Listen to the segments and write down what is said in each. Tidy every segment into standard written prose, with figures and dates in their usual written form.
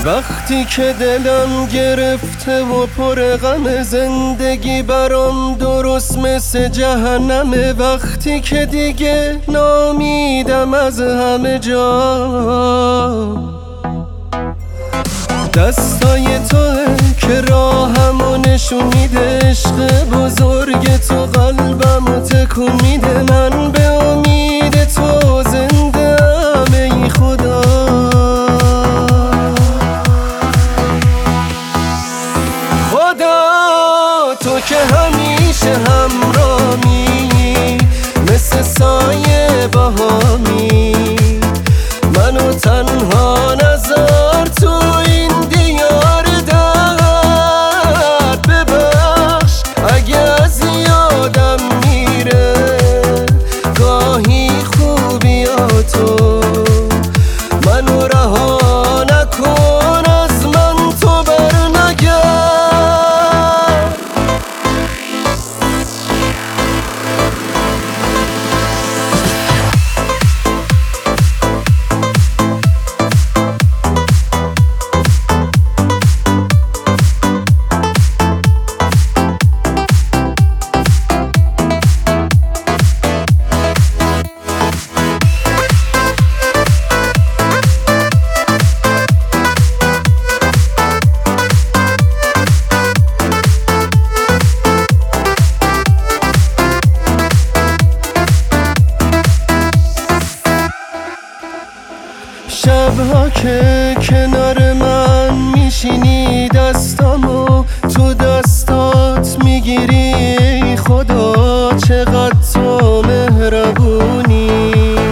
وقتی که دلم گرفته و پر غم، زندگی برام درست مثل جهنمه. وقتی که دیگه نامیدم از همه جا، دستای توه که راهمو نشون میده. عشق بزرگ تو قلبمو تکون میده. من به امید تو زنده ام ای خدا. خدا تو که همیشه همراهی، مثل سایه بهامی. منو تنها نذار تو این دیار درد. ببخش اگه از یادم میره گاهی خوبیاتو. منو رها نکن از من، تو برنگرد. شبها که کنار من میشینی، دستامو تو دستات میگیری. خدا چقدر تو مهربونی.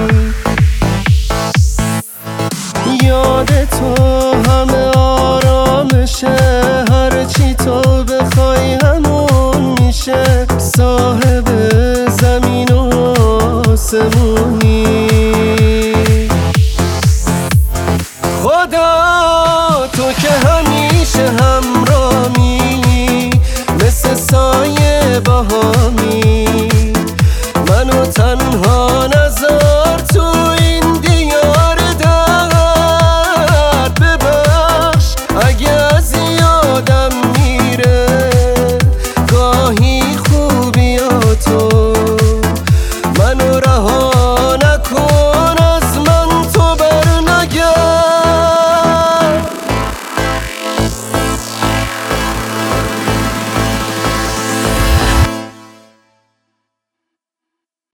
یاد تو همه آرامشه، هرچی تو بخوای همون میشه. صاحب زمین و آسمونی. خدا تو که